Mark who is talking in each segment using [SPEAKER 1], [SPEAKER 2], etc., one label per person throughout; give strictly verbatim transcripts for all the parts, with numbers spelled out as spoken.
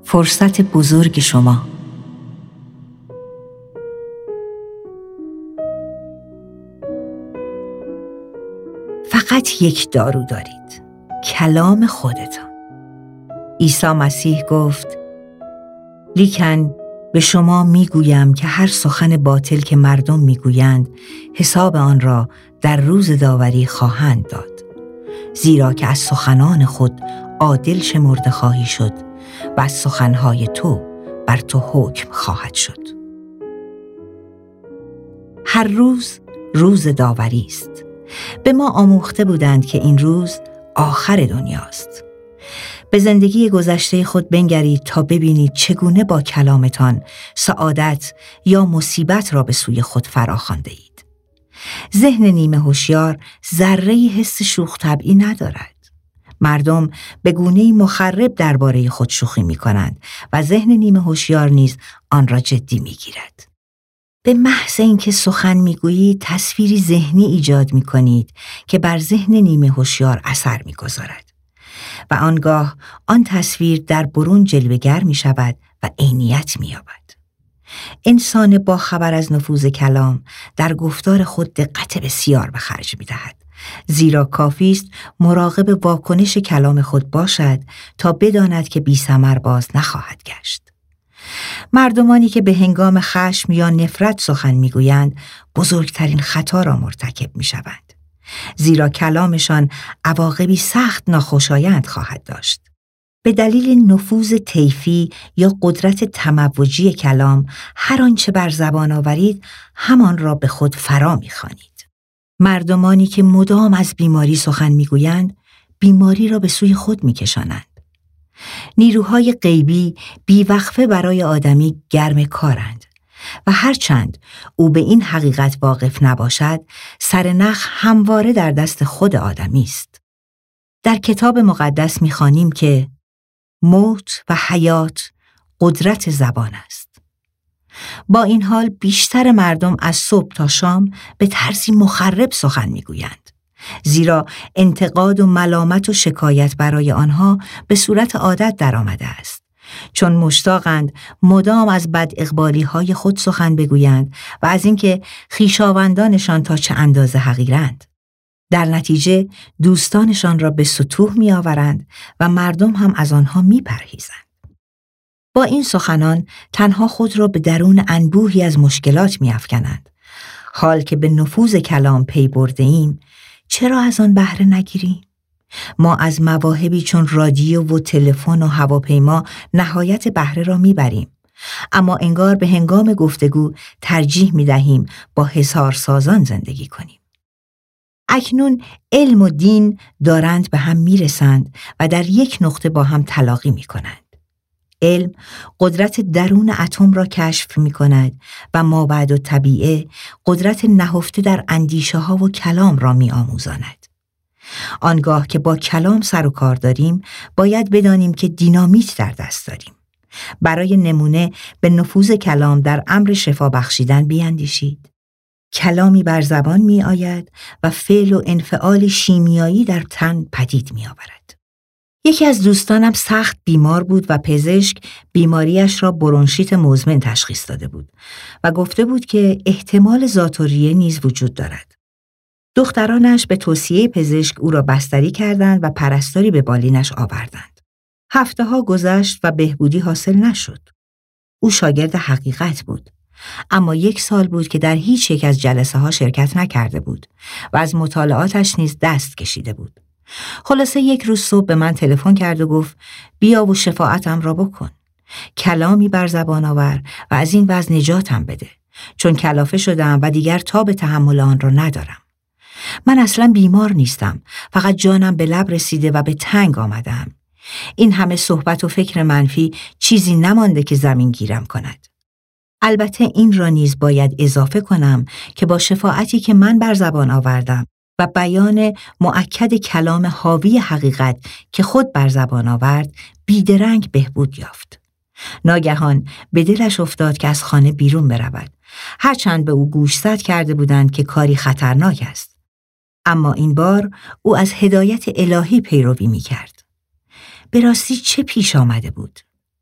[SPEAKER 1] فرصت بزرگ شما. فقط یک دارو دارید: کلام خودتان. عیسی مسیح گفت: لیکن به شما میگویم که هر سخن باطل که مردم میگویند حساب آن را در روز داوری خواهند داد، زیرا که از سخنان خود عادل شمرده خواهی شد و از سخنهای تو بر تو حکم خواهد شد. هر روز روز داوری است. به ما آموخته بودند که این روز آخر دنیاست. به زندگی گذشته خود بنگرید تا ببینید چگونه با کلامتان سعادت یا مصیبت را به سوی خود فراخوانده اید. ذهن نیمه هوشیار ذره‌ای حس شوخ طبعی ندارد. مردم به گونه‌ای مخرب درباره خود شوخی می‌کنند و ذهن نیمه هوشیار نیز آن را جدی می‌گیرد. به محض اینکه سخن می‌گویید تصویری ذهنی ایجاد می‌کنید که بر ذهن نیمه هوشیار اثر می‌گذارد و آنگاه آن تصویر در برون جلوه‌گر می‌شود و عینیت می‌یابد. انسان با خبر از نفوذ کلام در گفتار خود دقت بسیار به خرج می‌دهد، زیرا کافی است مراقب واکنش کلام خود باشد تا بداند که بی‌ثمر باز نخواهد گشت. مردمانی که به هنگام خشم یا نفرت سخن میگویند بزرگترین خطا را مرتکب میشوند، زیرا کلامشان عواقبی سخت ناخوشایند خواهد داشت. به دلیل نفوذ طیفی یا قدرت تموجی کلام، هر آنچه بر زبان آورید همان را به خود فرا میخوانید. مردمانی که مدام از بیماری سخن میگویند بیماری را به سوی خود میکشانند. نیروهای غیبی بیوقفه برای آدمی گرم کارند و هرچند او به این حقیقت واقف نباشد، سرنخ همواره در دست خود آدمی است. در کتاب مقدس می‌خوانیم که موت و حیات قدرت زبان است. با این حال بیشتر مردم از صبح تا شام به طرزی مخرب سخن می‌گویند، زیرا انتقاد و ملامت و شکایت برای آنها به صورت عادت در آمده است، چون مشتاقند مدام از بد اقبالی های خود سخن بگویند و از اینکه خویشاوندانشان تا چه اندازه حقیرند. در نتیجه دوستانشان را به سطوح می آورند و مردم هم از آنها می پرهیزند. با این سخنان تنها خود را به درون انبوهی از مشکلات می افکنند. حال که به نفوذ کلام پی برده ایم، چرا از آن بهره نگیریم؟ ما از مواهبی چون رادیو و تلفن و هواپیما نهایت بهره را میبریم، اما انگار به هنگام گفتگو ترجیح میدهیم با حصار سازان زندگی کنیم. اکنون علم و دین دارند به هم میرسند و در یک نقطه با هم تلاقی میکنند. علم قدرت درون اتم را کشف می کند و مابعد و طبیعه قدرت نهفته در اندیشه ها و کلام را می آموزاند. آنگاه که با کلام سر و کار داریم، باید بدانیم که دینامیت در دست داریم. برای نمونه به نفوذ کلام در امر شفا بخشیدن بیاندیشید. کلامی بر زبان می آید و فعل و انفعال شیمیایی در تن پدید می آورد. یکی از دوستانم سخت بیمار بود و پزشک بیماریش را برونشیت مزمن تشخیص داده بود و گفته بود که احتمال ذات‌الریه نیز وجود دارد. دخترانش به توصیه پزشک او را بستری کردند و پرستاری به بالینش آوردند. هفته ها گذشت و بهبودی حاصل نشد. او شاگرد حقیقت بود، اما یک سال بود که در هیچ یک از جلسه ها شرکت نکرده بود و از مطالعاتش نیز دست کشیده بود. خلاصه یک روز صبح به من تلفن کرد و گفت بیا و شفاعتم را بکن. کلامی بر زبان آور و از این وضع نجاتم بده، چون کلافه شدم و دیگر تاب تحمل آن را ندارم. من اصلا بیمار نیستم، فقط جانم به لب رسیده و به تنگ آمدم. این همه صحبت و فکر منفی چیزی نمانده که زمین گیرم کند. البته این را نیز باید اضافه کنم که با شفاعتی که من بر زبان آوردم و بیان مؤکد کلام حاوی حقیقت که خود بر زبان آورد، بیدرنگ بهبود یافت. ناگهان به دلش افتاد که از خانه بیرون برود، هرچند به او گوشزد کرده بودند که کاری خطرناک است. اما این بار او از هدایت الهی پیروی می کرد. به راستی چه پیش آمده بود؟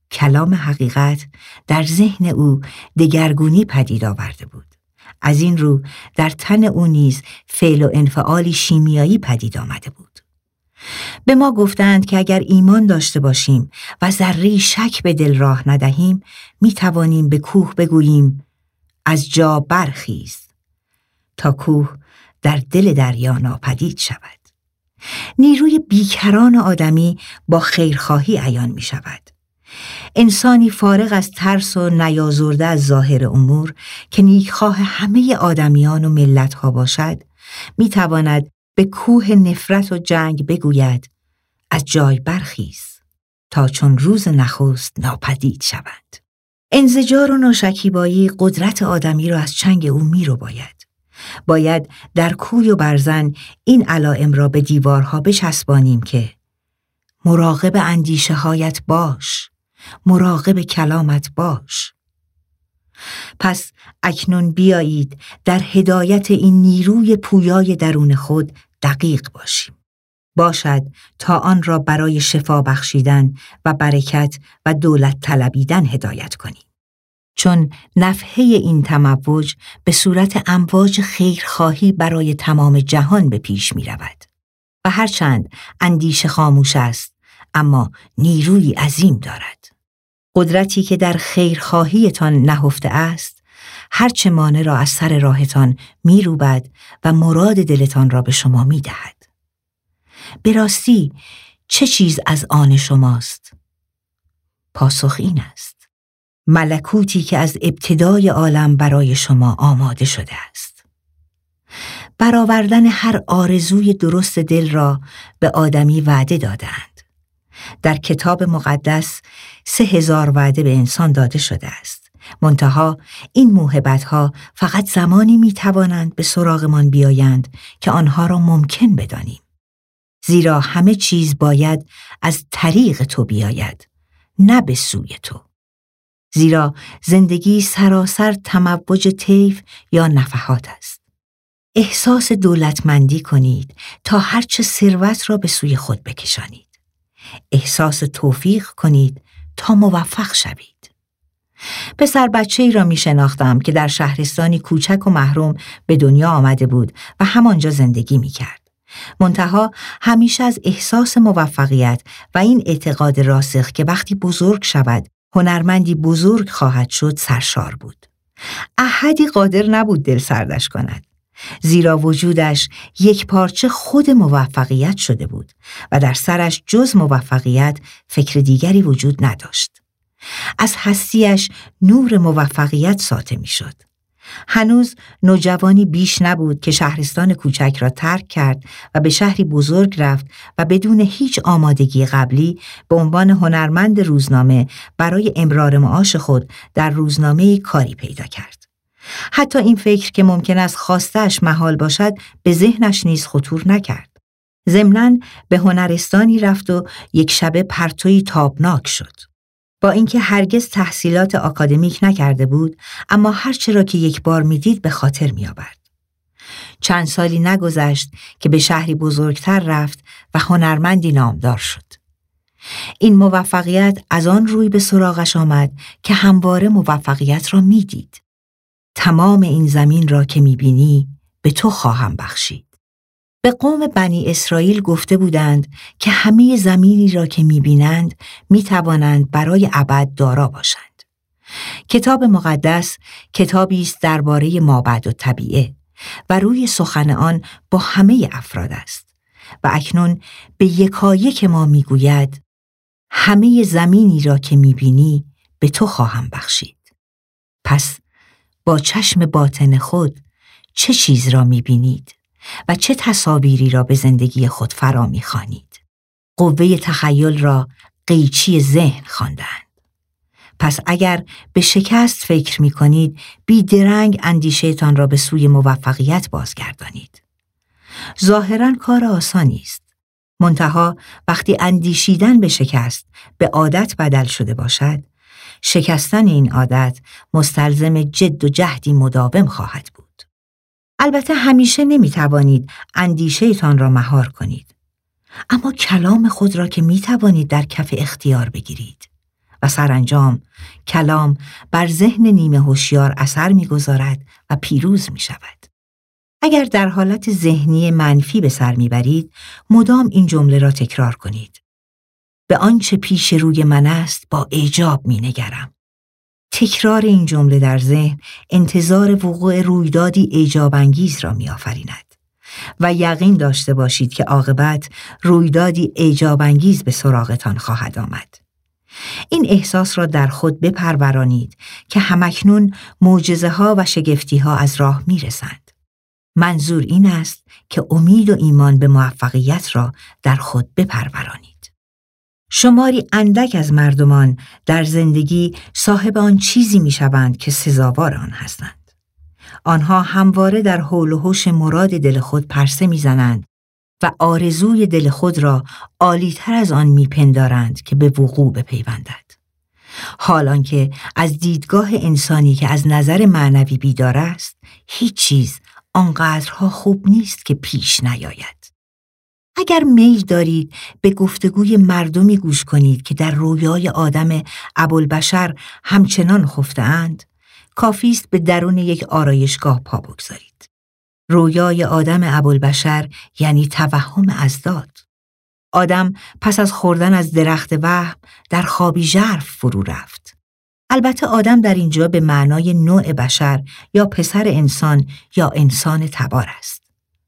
[SPEAKER 1] کلام حقیقت در ذهن او دگرگونی پدید آورده بود. از این رو در تن او نیز فعل و انفعالی شیمیایی پدید آمده بود. به ما گفتند که اگر ایمان داشته باشیم و ذره شک به دل راه ندهیم، می توانیم به کوه بگوییم از جا برخیز تا کوه در دل دریا ناپدید شود. نیروی بیکران آدمی با خیرخواهی عیان می شود. انسانی فارغ از ترس و نیازرده از ظاهر امور که نیکخواه همه آدمیان و ملت‌ها باشد، می تواند به کوه نفرت و جنگ بگوید از جای برخیز تا چون روز نخست ناپدید شوند. انزجار و ناشکیبایی قدرت آدمی را از چنگ او می رو باید. باید در کوی و برزن این علائم را به دیوارها بچسبانیم که مراقب اندیشه هایت باش، مراقب کلامت باش. پس اکنون بیایید در هدایت این نیروی پویای درون خود دقیق باشیم. باشد تا آن را برای شفا بخشیدن و برکت و دولت طلبیدن هدایت کنیم. چون نفحه این تموج به صورت امواج خیرخواهی برای تمام جهان به پیش می رود. و هرچند اندیشه خاموش است، اما نیروی عظیم دارد. قدرتی که در خیرخواهیتان نهفته است، هرچه مانع را از سر راهتان می روبد و مراد دلتان را به شما می دهد. به راستی چه چیز از آن شماست؟ پاسخ این است: ملکوتی که از ابتدای عالم برای شما آماده شده است. برآوردن هر آرزوی درست دل را به آدمی وعده دادند. در کتاب مقدس سه هزار وعده به انسان داده شده است. منتها این موهبت‌ها فقط زمانی می‌توانند به سراغمان بیایند که آنها را ممکن بدانیم. زیرا همه چیز باید از طریق تو بیاید، نه به سوی تو. زیرا زندگی سراسر تموج طیف یا نفحات است. احساس دولتمندی کنید تا هرچه ثروت را به سوی خود بکشانید. احساس توفیق کنید تا موفق شوید. پسر بچه‌ای را می شناختم که در شهرستانی کوچک و محروم به دنیا آمده بود و همانجا زندگی می کرد. منتها همیشه از احساس موفقیت و این اعتقاد راسخ که وقتی بزرگ شود هنرمندی بزرگ خواهد شد سرشار بود. احدی قادر نبود دل سردش کند، زیرا وجودش یک پارچه خود موفقیت شده بود و در سرش جز موفقیت فکر دیگری وجود نداشت. از هستیش نور موفقیت ساطع می شد. هنوز نوجوانی بیش نبود که شهرستان کوچک را ترک کرد و به شهری بزرگ رفت و بدون هیچ آمادگی قبلی به عنوان هنرمند روزنامه برای امرار معاش خود در روزنامه کاری پیدا کرد. حتی این فکر که ممکن است خواسته‌اش محال باشد به ذهنش نیز خطور نکرد. ضمناً به هنرستانی رفت و یک شبه پرتویی تابناک شد. با اینکه هرگز تحصیلات آکادمیک نکرده بود، اما هرچه را که یک بار میدید به خاطر میآورد. چند سالی نگذشت که به شهری بزرگتر رفت و هنرمندی نامدار شد. این موفقیت از آن روی به سراغش آمد که همواره موفقیت را میدید. تمام این زمین را که میبینی به تو خواهم بخشید. به قوم بنی اسرائیل گفته بودند که همه زمینی را که می‌بینند می‌توانند برای ابد دارا باشند. کتاب مقدس کتابی است درباره مابعد الطبیعه و روی سخن آن با همه افراد است و اکنون به یکایک ما می‌گوید همه زمینی را که می‌بینی به تو خواهم بخشید. پس با چشم باطن خود چه چیز را می‌بینید و چه تصاویری را به زندگی خود فرا می‌خوانید؟ قوه تخیل را قیچی ذهن خواندند. پس اگر به شکست فکر می‌کنید، بیدرنگ اندیشه‌تان را به سوی موفقیت بازگردانید. ظاهراً کار آسانی است. منتها وقتی اندیشیدن به شکست به عادت بدل شده باشد، شکستن این عادت مستلزم جد و جهدی مداوم خواهد بود. البته همیشه نمی توانید اندیشه تان را مهار کنید، اما کلام خود را که می توانید در کف اختیار بگیرید و سرانجام کلام بر ذهن نیمه هوشیار اثر می‌گذارد و پیروز می‌شود. اگر در حالت ذهنی منفی به سر می‌برید، مدام این جمله را تکرار کنید. به آنچه پیش روی من است با اعجاب می‌نگرم. تکرار این جمله در ذهن انتظار وقوع رویدادی اعجاب انگیز را می‌آفریند و یقین داشته باشید که عاقبت رویدادی اعجاب انگیز به سراغتان خواهد آمد. این احساس را در خود بپرورانید که همکنون معجزه‌ها و شگفتی‌ها از راه می‌رسند. منظور این است که امید و ایمان به موفقیت را در خود بپرورانید. شماری اندک از مردمان در زندگی صاحب آن چیزی می‌شوند که سزاوار آن هستند. آنها همواره در حول و حوش مراد دل خود پرسه می‌زنند و آرزوی دل خود را عالی‌تر از آن می‌پندارند که به وقوع بپیوندد. حالان که از دیدگاه انسانی که از نظر معنوی بیدار است، هیچ چیز آنقدرها خوب نیست که پیش نیاید. اگر میل دارید به گفتگوی مردمی گوش کنید که در رویای آدم ابوالبشر همچنان خفته‌اند، کافی است به درون یک آرایشگاه پا بگذارید. رویای آدم ابوالبشر یعنی توهم اضداد. آدم پس از خوردن از درخت وهم در خوابی ژرف فرو رفت. البته آدم در اینجا به معنای نوع بشر یا پسر انسان یا انسان تبار است.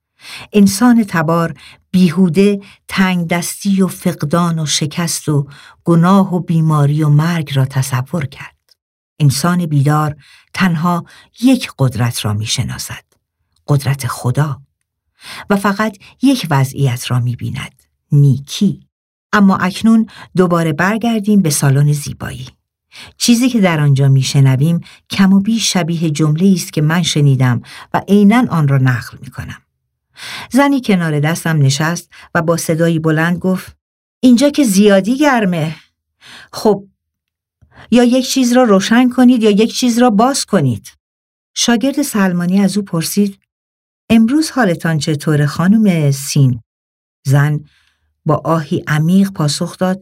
[SPEAKER 1] انسان تبار بیهوده تنگ دستی و فقدان و شکست و گناه و بیماری و مرگ را تصور کرد. انسان بیدار تنها یک قدرت را می شناسد، قدرت خدا، و فقط یک وضعیت را می بیند، نیکی. اما اکنون دوباره برگردیم به سالن زیبایی. چیزی که در آنجا می شنویم کم و بیش شبیه جمله است که من شنیدم و عیناً آن را نقل می کنم. زنی کنار دستم نشست و با صدایی بلند گفت: اینجا که زیادی گرمه. خب یا یک چیز را روشن کنید یا یک چیز را باز کنید. شاگرد سلمانی از او پرسید: امروز حالتان چطور خانم سین؟ زن با آهی عمیق پاسخ داد: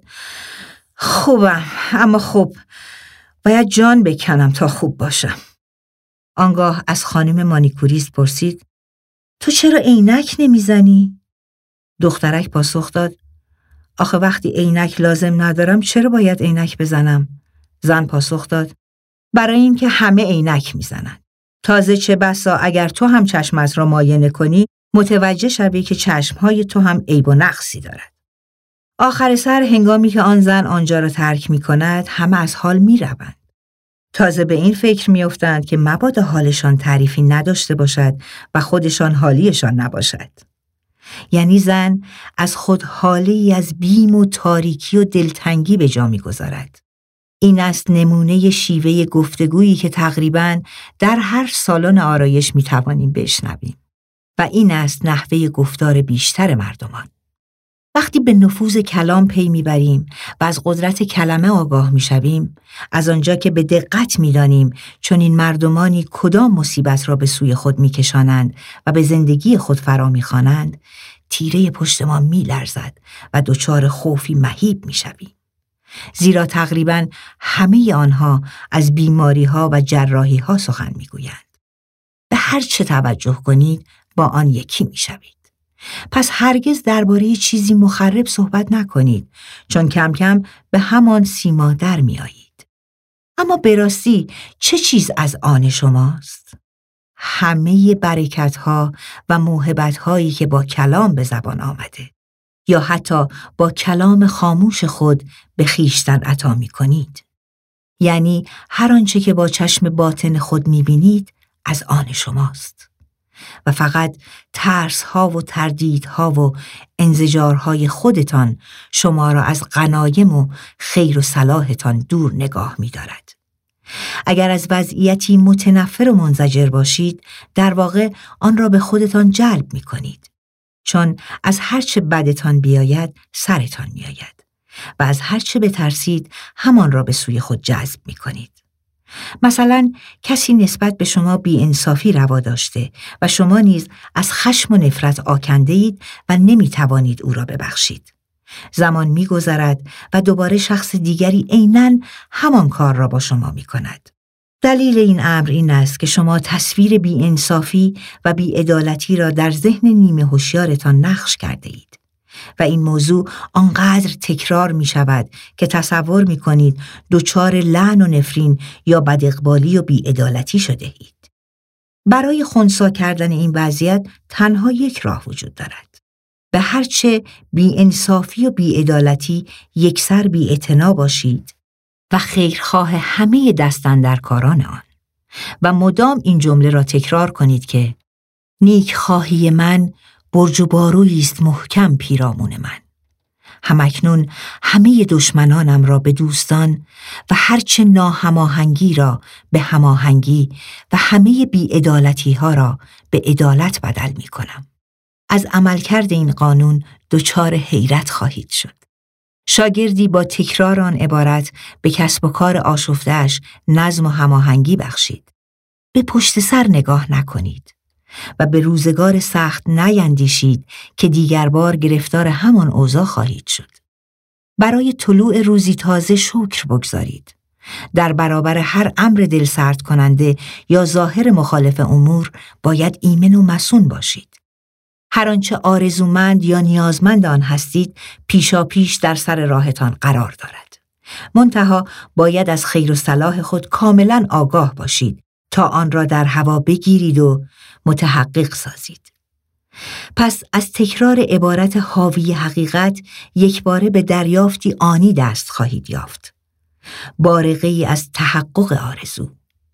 [SPEAKER 1] خوبم، اما خب باید جان بکنم تا خوب باشم. آنگاه از خانم مانیکوریست پرسید: تو چرا عینک نمیزنی؟ دخترک پاسخ داد: آخه وقتی عینک لازم ندارم چرا باید عینک بزنم؟ زن پاسخ داد: برای اینکه همه عینک میزنن. تازه چه بسا اگر تو هم چشمت را معاینه کنی متوجه شوی که چشمهای تو هم عیب و نقصی دارد. آخر سر هنگامی که آن زن آنجا را ترک می کند همه از حال می روند. تازه به این فکر می افتند که مبادا حالشان تعریفی نداشته باشد و خودشان حالیشان نباشد. یعنی زن از خود حالی از بیم و تاریکی و دلتنگی به جا می گذارد. این است نمونه شیوه گفتگویی که تقریباً در هر سالن آرایش می توانیم بشنویم. و این است نحوه گفتار بیشتر مردمان. وقتی به نفوذ کلام پی میبریم و از قدرت کلمه آگاه میشویم، از آنجا که به دقت میدانیم چون این مردمانی کدام مصیبت را به سوی خود میکشانند و به زندگی خود فرا میخوانند، تیره پشت ما میلرزد و دچار خوفی مهیب میشویم. زیرا تقریباً همه آنها از بیماری‌ها و جراحی‌ها سخن میگویند. به هر چه توجه کنید با آن یکی میشوید. پس هرگز درباره چیزی مخرب صحبت نکنید، چون کم کم به همان سیما در می آیید. اما به راستی چه چیز از آن شماست؟ همه برکت‌ها و موهبت‌هایی که با کلام به زبان آمده یا حتی با کلام خاموش خود به خویشتن عطا می کنید. یعنی هر آنچه که با چشم باطن خود می بینید از آن شماست. و فقط ترس‌ها و تردیدها و انزجارهای خودتان شما را از غنایم و خیر و صلاحتان دور نگاه می‌دارد. اگر از وضعیتی متنفر و منزجر باشید، در واقع آن را به خودتان جلب می‌کنید. چون از هر چه بدتان بیاید، سرتان می‌آید و از هر چه بترسید، همان را به سوی خود جذب می‌کنید. مثلا کسی نسبت به شما بی‌انصافی روا داشته و شما نیز از خشم و نفرت آکنده اید و نمی توانید او را ببخشید. زمان می‌گذرد و دوباره شخص دیگری عیناً همان کار را با شما می‌کند. دلیل این امر این است که شما تصویر بی‌انصافی و بی‌عدالتی را در ذهن نیمه هوشیارتان نقش کرده اید و این موضوع آنقدر تکرار می شود که تصور می کنید دچار لعن و نفرین یا بداقبالی و بی‌عدالتی شده اید. برای خنثی کردن این وضعیت تنها یک راه وجود دارد. به هرچه بی‌انصافی و بی‌عدالتی یکسر بی‌اعتنا باشید و خیرخواه همه دستاندرکاران آن و مدام این جمله را تکرار کنید که نیکخواهی من برج و بارویی است محکم پیرامون من. همکنون همه دشمنانم را به دوستان و هرچه ناهماهنگی را به هماهنگی و همه بی‌عدالتی ها را به عدالت بدل می کنم. از عملکرد این قانون دچار حیرت خواهید شد. شاگردی با تکرار آن عبارت به کسب و کار آشفته‌اش نظم و هماهنگی بخشید. به پشت سر نگاه نکنید و به روزگار سخت نیندیشید که دیگر بار گرفتار همان اوضاع خواهید شد. برای طلوع روزی تازه شکر بگذارید. در برابر هر امر دلسرد کننده یا ظاهر مخالف امور باید ایمن و مصون باشید. هر آنچه آرزومند یا نیازمند آن هستید پیشا پیش در سر راهتان قرار دارد. منتها باید از خیر و صلاح خود کاملا آگاه باشید تا آن را در هوا بگیرید و متحقق سازید. پس از تکرار عبارت حاوی حقیقت یکباره به دریافتی آنی دست خواهید یافت. بارقه‌ای از تحقق آرزو.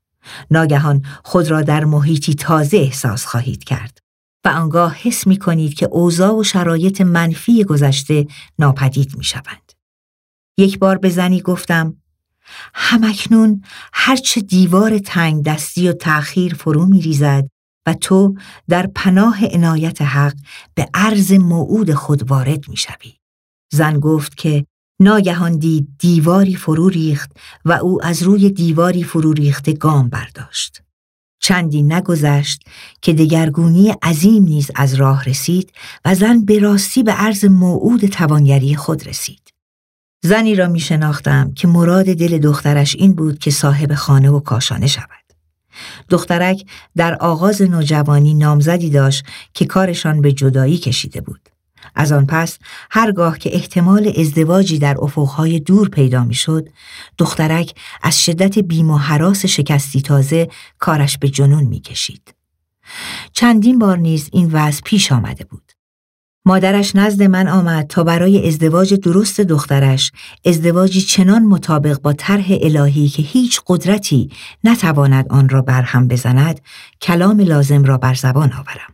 [SPEAKER 1] ناگهان خود را در محیطی تازه احساس خواهید کرد و آنگاه حس می کنید که اوضاع و شرایط منفی گذشته ناپدید می شوند. یک بار به زنی گفتم همکنون هرچه دیوار تنگ دستی و تأخیر فرو می ریزد و تو در پناه عنایت حق به عرض موعود خود وارد می شوی. زن گفت که ناگهان دید دیواری فرو ریخت و او از روی دیواری فرو ریخته گام برداشت. چندی نگذشت که دگرگونی عظیم نیز از راه رسید و زن به راستی به عرض موعود توانگری خود رسید. زنی را می شناختم که مراد دل دخترش این بود که صاحب خانه و کاشانه شود. دخترک در آغاز نوجوانی نامزدی داشت که کارشان به جدایی کشیده بود. از آن پس هرگاه که احتمال ازدواجی در افقهای دور پیدا می شد، دخترک از شدت بیم و هراس شکستی تازه کارش به جنون می کشید. چندین بار نیز این وضع پیش آمده بود. مادرش نزد من آمد تا برای ازدواج درست دخترش، ازدواجی چنان مطابق با طرح الهی که هیچ قدرتی نتواند آن را برهم بزند، کلام لازم را بر زبان آورم.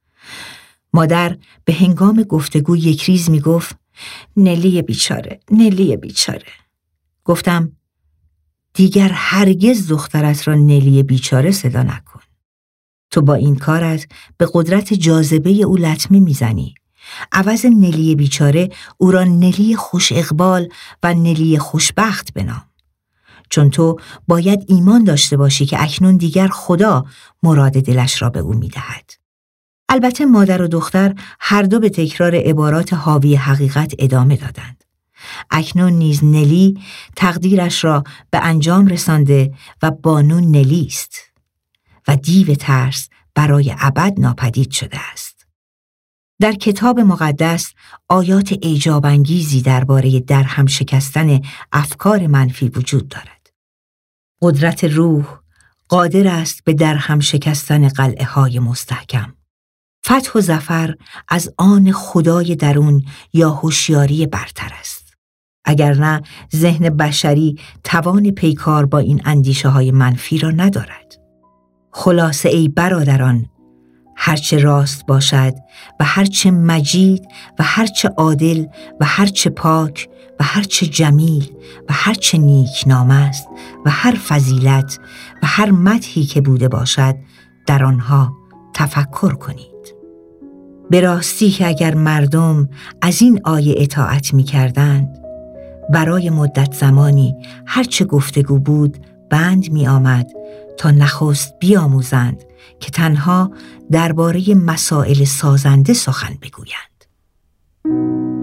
[SPEAKER 1] مادر به هنگام گفتگو یک ریز می گفت نلی بیچاره، نلی بیچاره. گفتم دیگر هرگز دخترت را نلی بیچاره صدا نکن. تو با این کارت به قدرت جاذبه او لطمه میزنی. عوض نلی بیچاره او را نلی خوش اقبال و نلی خوشبخت بنام. چون تو باید ایمان داشته باشی که اکنون دیگر خدا مراد دلش را به او میدهد. البته مادر و دختر هر دو به تکرار عبارات حاوی حقیقت ادامه دادند. اکنون نیز نلی تقدیرش را به انجام رسانده و بانو نلی است و دیو ترس برای ابد ناپدید شده است. در کتاب مقدس آیات اعجاب انگیزی درباره درهم شکستن افکار منفی وجود دارد. قدرت روح قادر است به درهم شکستن قلعه های مستحکم. فتح و ظفر از آن خدای درون یا هوشیاری برتر است. اگر نه ذهن بشری توان پیکار با این اندیشه های منفی را ندارد. خلاصه ای برادران، هرچه راست باشد و هرچه مجید و هرچه عادل و هرچه پاک و هرچه جمیل و هرچه نیکنام است و هر فضیلت و هر مدحی که بوده باشد در آنها تفکر کنید. به راستی که اگر مردم از این آیه اطاعت می کردند، برای مدت زمانی هرچه گفتگو بود بند می آمد تا نخست بیاموزند که تنها درباره مسائل سازنده سخن بگویند.